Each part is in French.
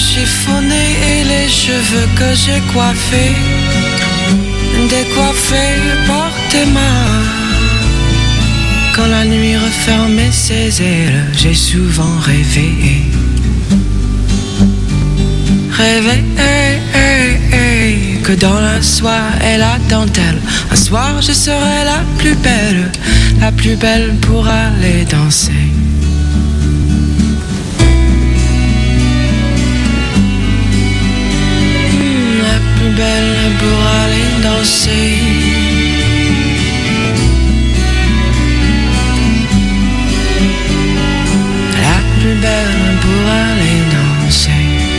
chiffonnée et les cheveux que j'ai coiffés, décoiffés par tes mains. Quand la nuit refermait ses ailes, j'ai souvent rêvé. Rêvé que dans la soie et la dentelle, un soir je serai la plus belle pour aller danser. La plus belle pour aller danser. La plus belle pour aller danser.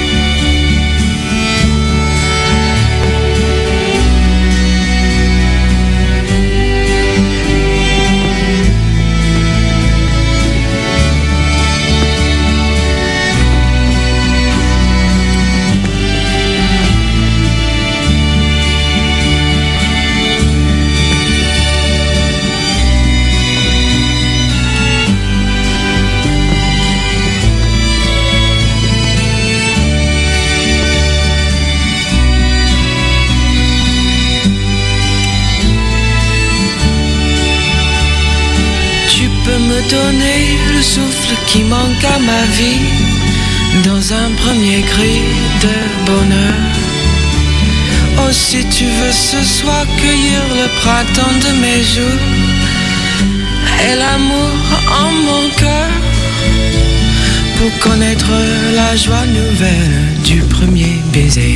Donner le souffle qui manque à ma vie dans un premier cri de bonheur. Oh, si tu veux ce soir cueillir le printemps de mes jours et l'amour en mon cœur, pour connaître la joie nouvelle du premier baiser.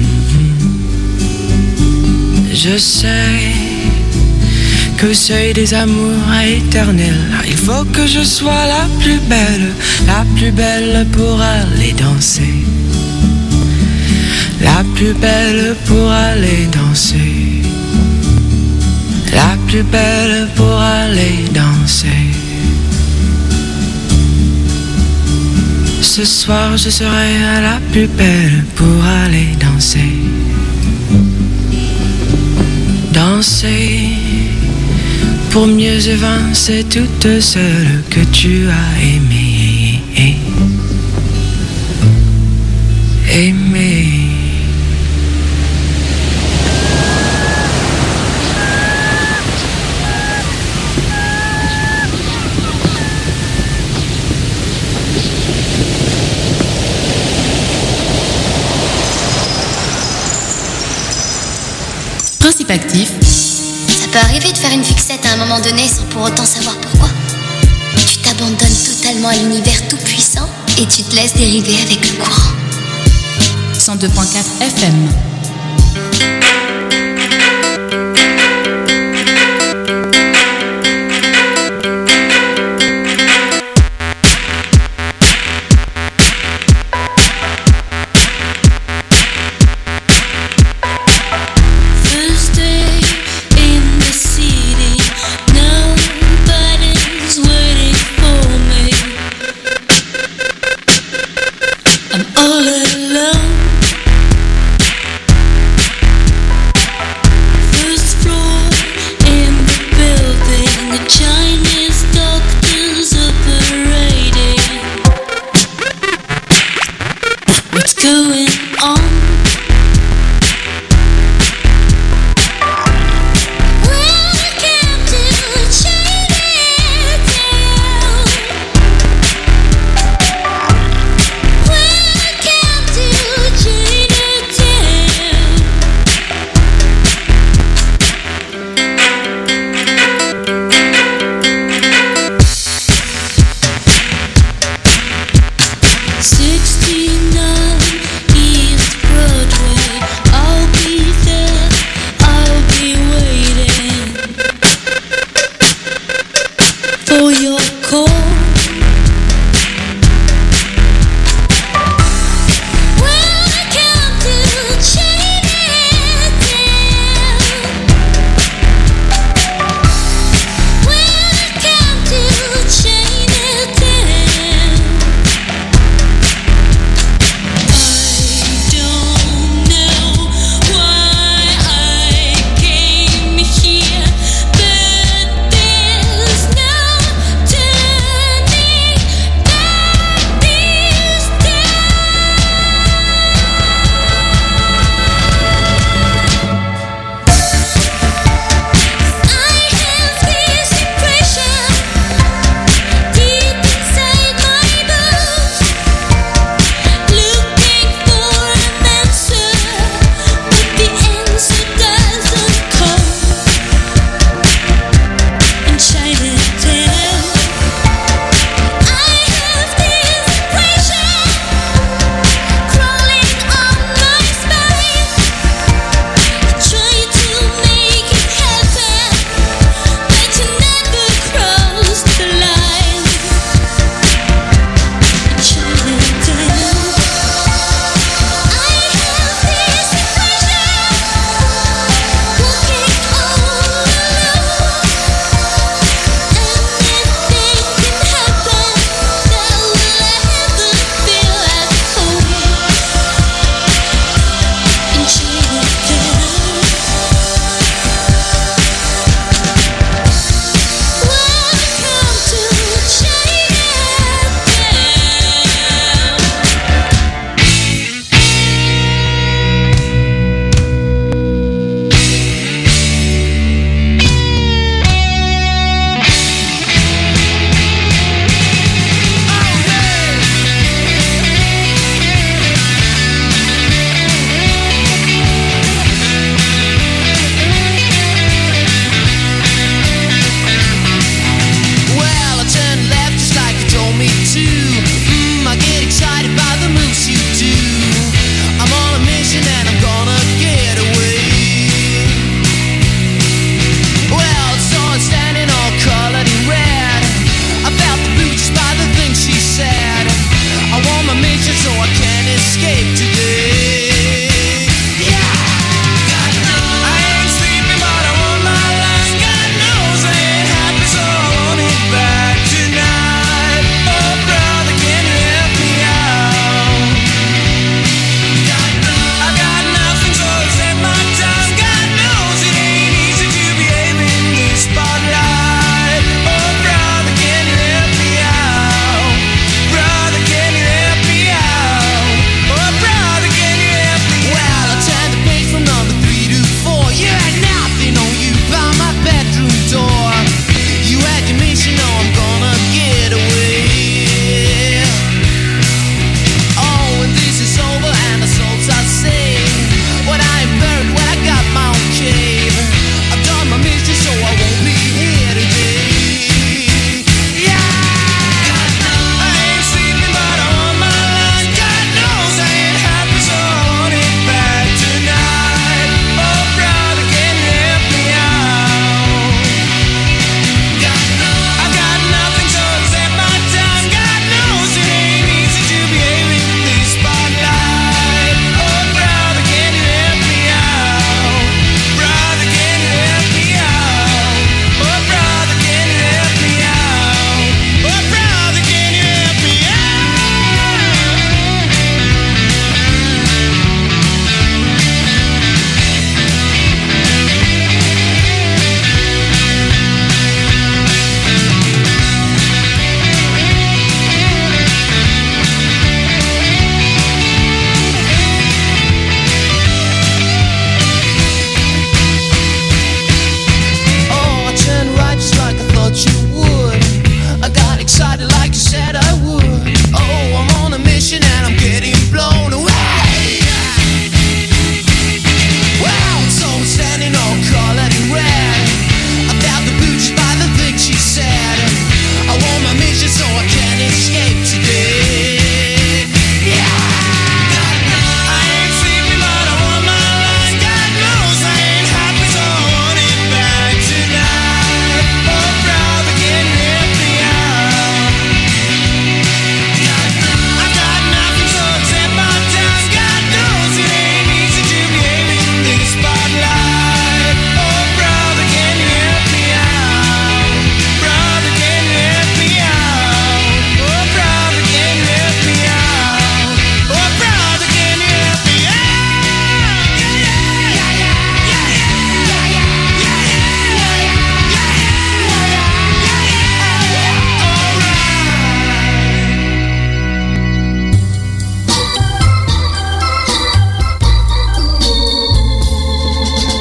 Je sais qu'au seuil des amours éternels, il faut que je sois la plus belle pour aller danser. La plus belle pour aller danser. La plus belle pour aller danser. Ce soir je serai la plus belle pour aller danser. Danser pour mieux évincer toutes celles que tu as aimées. Aimées. Principe actif. Ça peut arriver de faire une fixette à un moment donné sans pour autant savoir pourquoi. Tu t'abandonnes totalement à l'univers tout puissant et tu te laisses dériver avec le courant. 102.4 FM.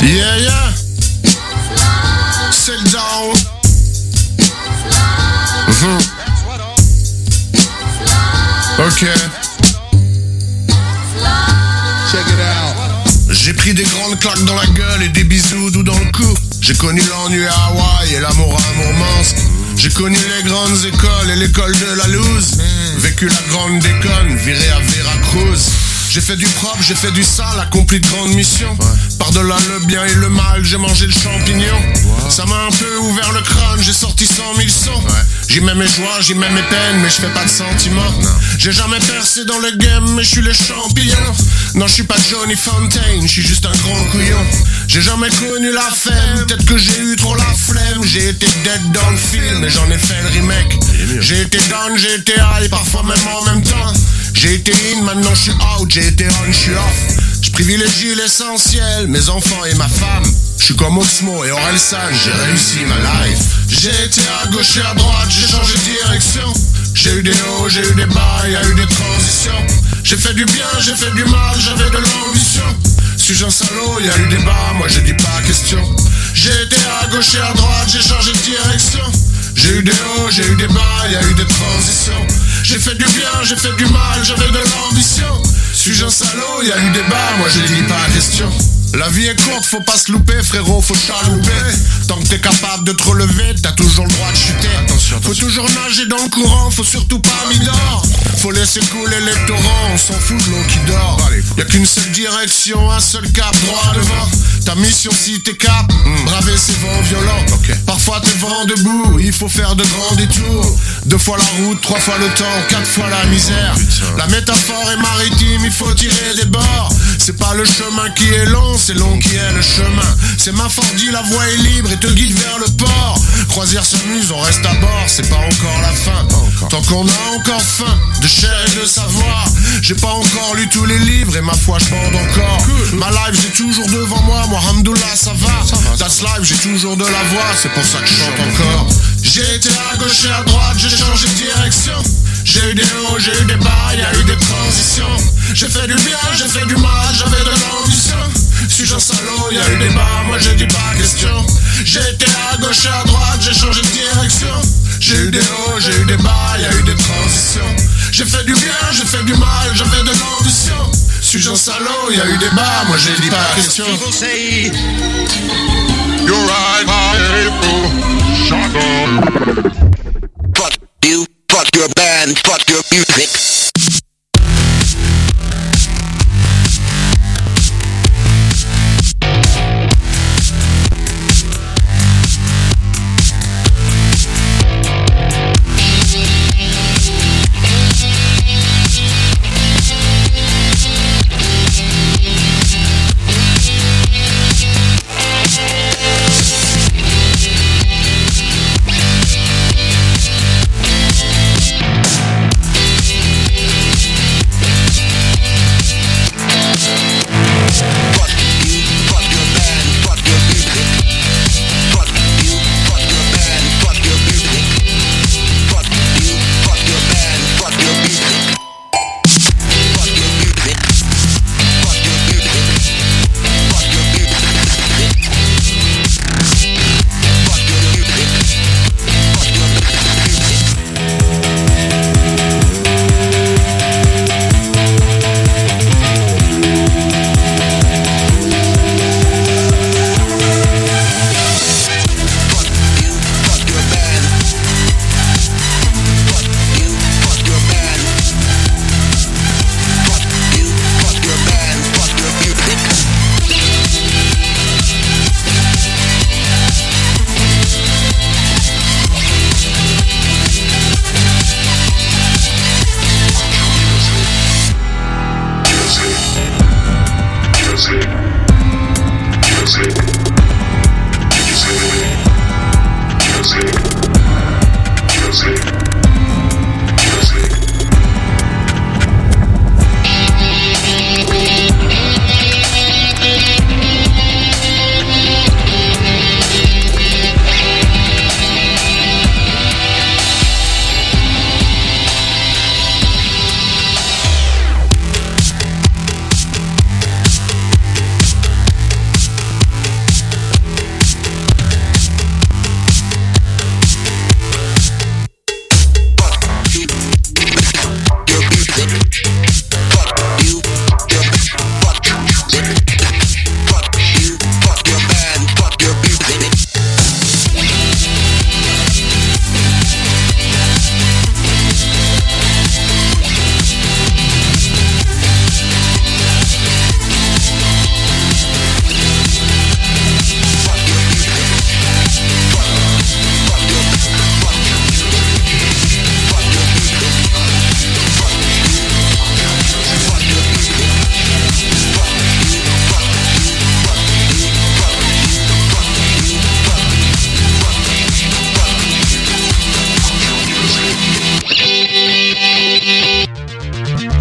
Yeah, yeah. Sit down. Ok. Check it out. J'ai pris des grandes claques dans la gueule et des bisous doux dans le cou. J'ai connu l'ennui à Hawaï et l'amour à Mourmansk. J'ai connu les grandes écoles et l'école de la loose. Vécu la grande déconne, viré à Veracruz. J'ai fait du propre, j'ai fait du sale, accompli de grandes missions. Par-delà le bien et le mal, j'ai mangé le champignon. Ça m'a un peu ouvert le crâne, j'ai sorti 100 000 sons. J'y mets mes joies, j'y mets mes peines, mais je fais pas de sentiments. J'ai jamais percé dans le game, mais je suis les champignons. Non, je suis pas Johnny Fontaine, je suis juste un grand couillon. J'ai jamais connu la femme, peut-être que j'ai eu trop la flemme. J'ai été dead dans le film, et j'en ai fait le remake. J'ai été down, j'ai été high, parfois même en même temps. J'ai été in, maintenant je suis out, j'ai été on, je suis off. Je privilégie l'essentiel, mes enfants et ma femme. Je suis comme Oxmo et Orelsan, j'ai réussi ma life. J'ai été à gauche et à droite, j'ai changé de direction. J'ai eu des hauts, j'ai eu des bas, y a eu des transitions. J'ai fait du bien, j'ai fait du mal, j'avais de l'ambition. Suis-je un salaud, y a eu des bas, moi j'ai dit pas question. J'ai été à gauche et à droite, j'ai changé de direction. J'ai eu des hauts, j'ai eu des bas, y a eu des transitions. J'ai fait du bien, j'ai fait du mal, j'avais de l'ambition. Suis-je un salaud, y a eu des bas, moi j'ai dit pas question. La vie est courte, faut pas se louper, frérot, faut chalouper. Tant que t'es capable de te relever, t'as toujours le droit de chuter. Attention. Faut toujours nager dans le courant, faut surtout pas midor. Faut laisser couler les torrents, on s'en fout de l'eau qui dort. Y'a qu'une seule direction, un seul cap, droit devant. Ta mission si t'es cap, braver ces vents violents. Parfois t'es vent debout, il faut faire de grands détours. 2 fois la route, 3 fois le temps, 4 fois la misère. La métaphore est maritime, il faut tirer des bords. C'est pas le chemin qui est long, c'est long qui est le chemin. C'est ma Fordi, la voie est libre et te guide vers le port. Croisière s'amuse, on reste à bord, c'est pas encore la fin. Tant qu'on a encore faim de chair et de savoir. J'ai pas encore lu tous les livres et ma foi je bande encore. Ma life j'ai toujours devant moi, Hamdoullah ça va. That's life, j'ai toujours de la voix, c'est pour ça que je chante encore. J'ai été à gauche et à droite, j'ai changé de direction. J'ai eu des hauts, j'ai eu des bas, y a eu des transitions. J'ai fait du bien, j'ai fait du mal, j'avais de l'ambition. Suis-je un salaud, y a eu des bas, moi j'ai dit pas question. J'ai été à gauche et à droite, j'ai changé de direction. J'ai eu des hauts, j'ai eu des bas, y a eu des transitions. J'ai fait du bien, j'ai fait du mal, j'avais de l'ambition. Suis-je un salaud, y a eu des bas, moi j'ai dit pas question. You're right, shut up. Fuck you, fuck your band, fuck your music.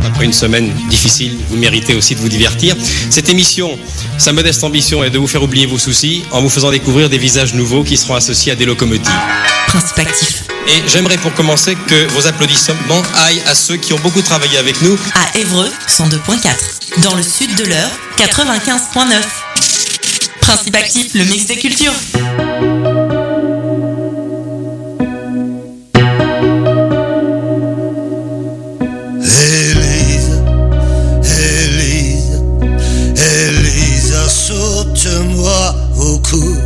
après une semaine difficile, vous méritez aussi de vous divertir. Cette émission, sa modeste ambition est de vous faire oublier vos soucis en vous faisant découvrir des visages nouveaux qui seront associés à des locomotives. Principe actif. Et j'aimerais pour commencer que vos applaudissements aillent à ceux qui ont beaucoup travaillé avec nous. À Évreux, 102.4. Dans le sud de l'Eure, 95.9. Principe actif, le mix des cultures. Elisa, saute-moi au cou.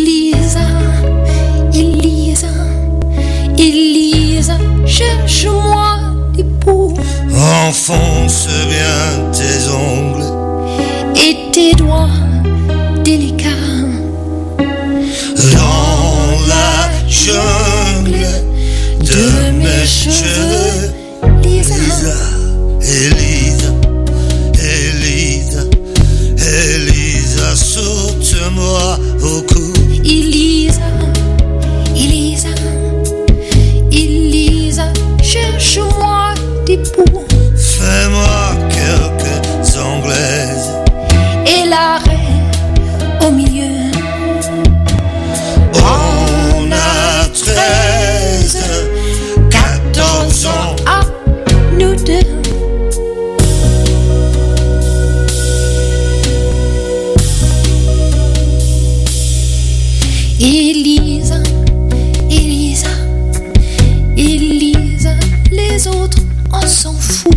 Elisa, cherche-moi l'époux. Enfonce bien tes ongles et tes doigts délicats dans la jungle de mes cheveux. Elisa, saute-moi au cou. Elisa, cherche-moi l'époux. Fais-moi quelques anglaises et l'arrêt au milieu. On a 13, 14 ans à nous deux. Elisa, les autres on s'en fout.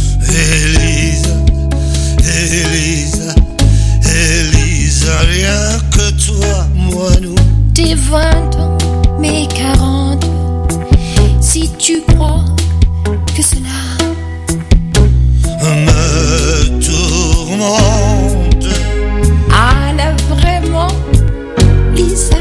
Elisa, rien que toi, moi, nous. Tes 20 ans, mes 40. Si tu crois que cela me tourmente, ah là vraiment, Lisa.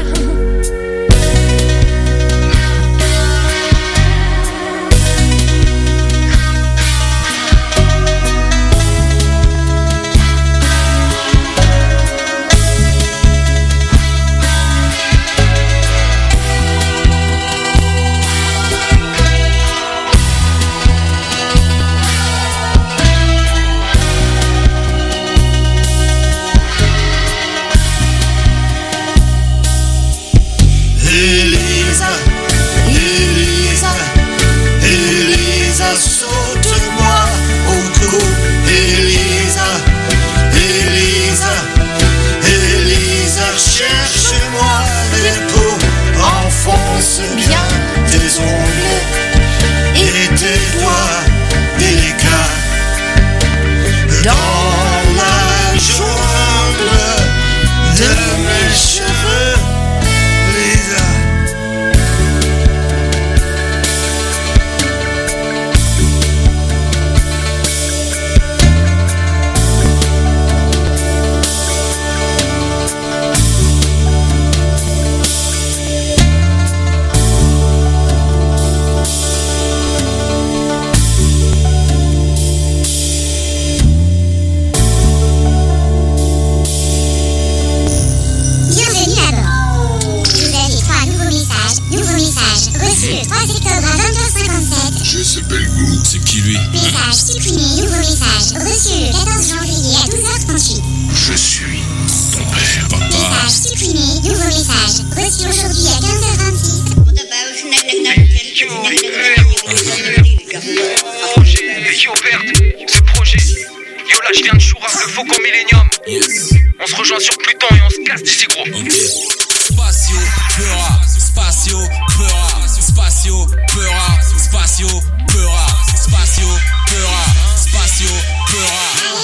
Elisa, saute-moi au cou. Elisa, cherche-moi l'épaule. Enfonce bien tes ongles et tes doigts délicats dans la jungle de mes cheveux. Lisa. C'est qui lui? Message supprimé, nouveau message reçu le 14 janvier à 12h38. Je suis ton père, papa. Message supprimé, nouveau message reçu aujourd'hui à 15h26. Projet, yo verte, ce projet. Yo là je viens de Choura, le Faucon Millennium. Yes. On se rejoint sur Pluton et on se casse d'ici gros. Okay. Spatio, Peura, Spatio, Peura, Spatio, Peura, Spatio, Peura, Spatio, Peura, Spatio, Peura.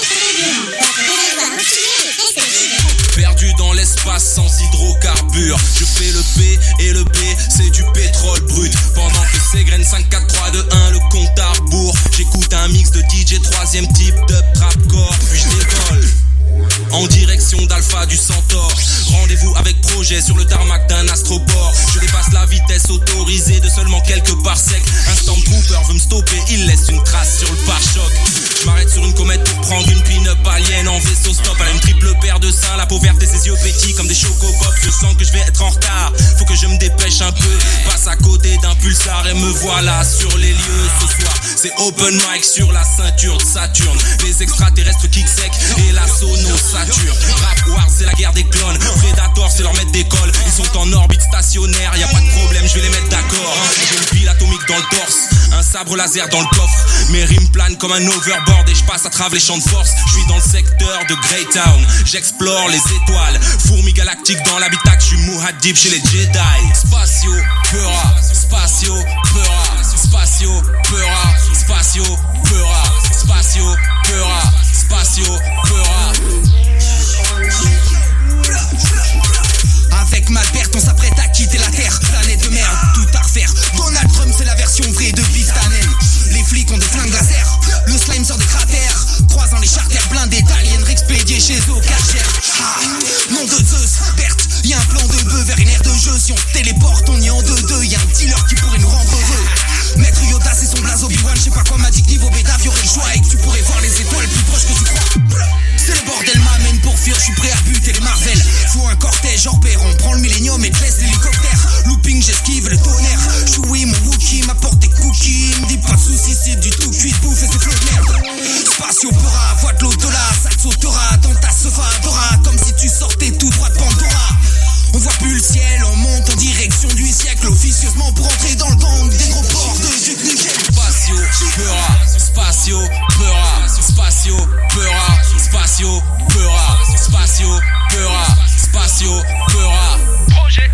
Perdu dans l'espace sans hydrocarbures. Je fais le P et le B, c'est du pétrole brut. Pendant que c'est graines 5, 4, 3, 2, 1, le compte à rebours. J'écoute un mix de DJ, troisième type de trapcore. Puis je décolle en direction d'Alpha du Centaure. Rendez-vous avec projet sur le tarmac d'un astroport. Je dépasse la vitesse autorisée de seulement quelques parsecs. Un Stormtrooper veut me stopper, il laisse une trace sur le pare-choc. Je m'arrête sur une comète pour prendre une pin-up alien en vaisseau stop. Elle a une triple paire de seins, la peau verte et ses yeux pétillent comme des chocobobs. Je sens que je vais être en retard, faut que je me dépêche un peu. Passe à côté d'un pulsar Richard et me voilà sur les lieux ce soir. C'est open mic sur la ceinture de Saturne. Les extraterrestres kick sec et la sono sature. Rap Wars c'est la guerre des clones. Predator c'est leur maître d'école. Ils sont en orbite stationnaire, y a pas de problème, je vais les mettre d'accord. J'ai une pile atomique dans le torse, un sabre laser dans le coffre. Mes rimes planent comme un overboard et je passe à travers les champs de force. Je suis dans le secteur de Greytown, j'explore les étoiles. Fourmis galactiques dans l'habitacle, je suis Muad'Dib chez les Jedi. Spatio, Peura, Spatio, Peura, Spatio, Peura, Spatio, Peura, Spatio, Peura, Spatio, Peura. Avec Malbert, on s'apprête à quitter la terre. Planète de merde, tout à refaire. Donald Trump, c'est la version vraie de Biff Tannen. Les flics ont des flingues laser. Le slime sort des cratères. Croisant les charters blindés d'aliens expédiés chez eux au Karcher. Ah, nom de Zeus, Berthe, y'a un plan de bœuf vers une aire de jeu. Si on téléporte, on y est en 2-2. Y'a un dealer qui pourrait nous rendre heureux. Maître Yoda, c'est son blaze Obi-Wan. J'sais pas quoi m'a dit que niveau bêta, y'aurait le choix et que tu pourrais voir les étoiles plus proches que tu crois. C'est le bordel, m'amène pour fuir, je suis prêt à buter les Marvel. Faut un cortège en paire, on prend le millénium et te laisse l'hélicoptère. Looping, j'esquive le tonnerre. Chewie, mon Wookie m'apporte des cookies. Me dis pas de soucis, c'est du tout cuit de bouffe et c'est flot de merde. Spatio Peura, voix de l'au-delà, ça te sautera dans ta sofa Dora, comme si tu sortais tout droit de Pandora. On voit plus le ciel, on monte en direction du siècle, officieusement pour entrer dans le gang des gros ports de Duke Nukem. Spatio Peura, Spatio Peura, Spatio Peura, Spatio Peura, Spatio Peura, Spatio Peura. Projet,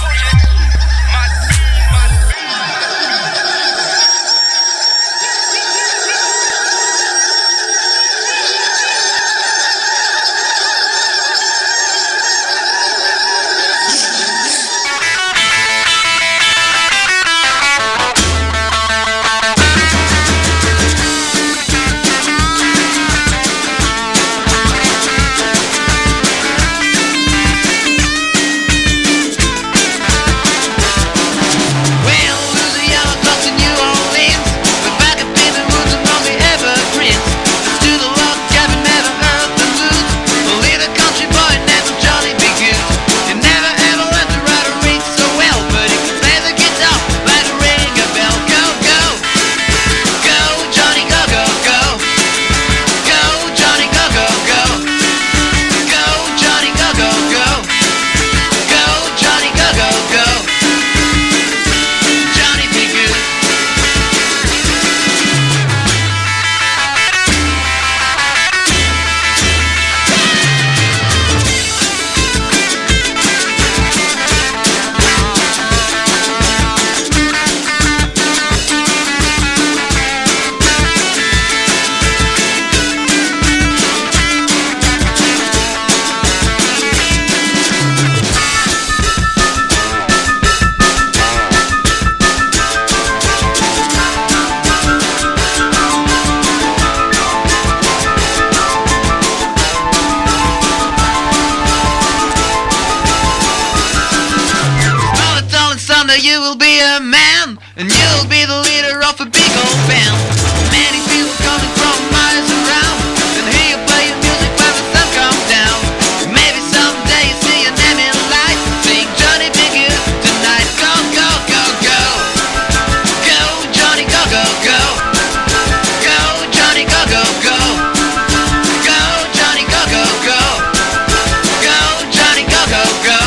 You will be a man, and you'll be the leader of a big old band. Many people coming from miles around, and hear you play your music when the sun comes down. Maybe someday you see your name in lights, sing Johnny Be Good tonight. Go, go, go, go. Go, Johnny, go, go, go. Go, Johnny, go, go, go. Go, Johnny, go, go, go. Go, Johnny, go, go, go.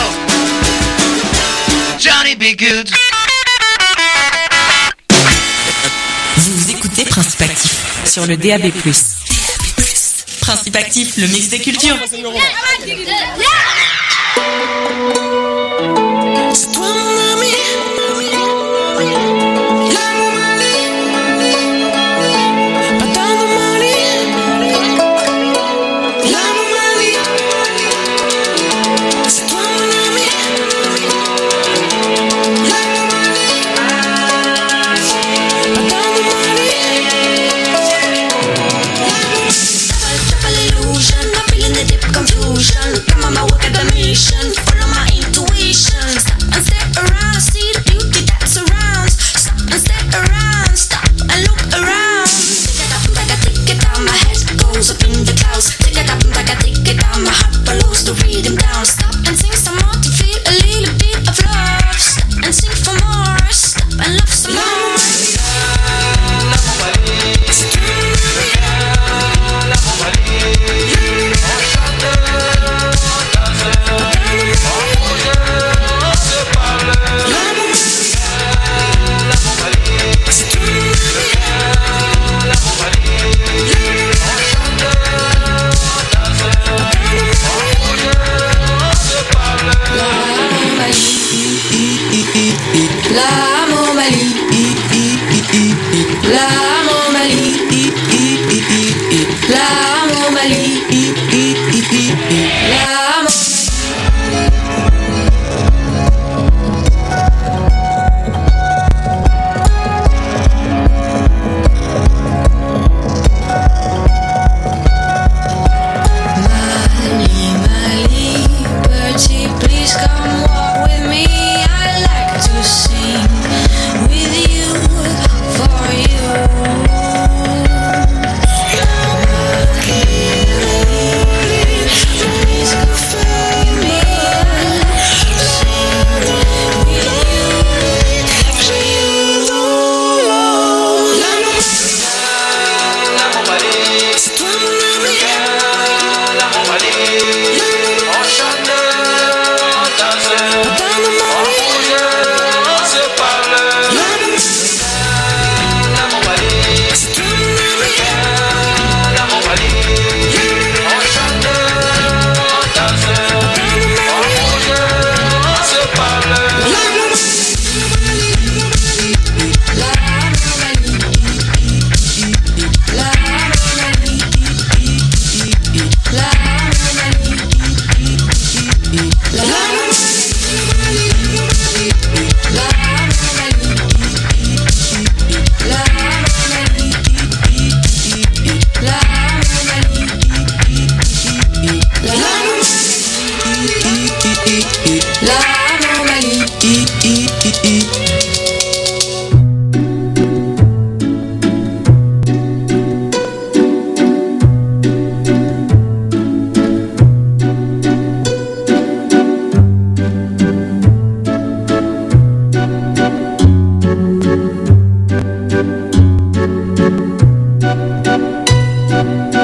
Johnny Be Good. Vous écoutez Principe Actif sur le DAB+. Principe Actif, le mix des cultures. C'est toi mon ami. Follow my intuition, stop and stare Thank you.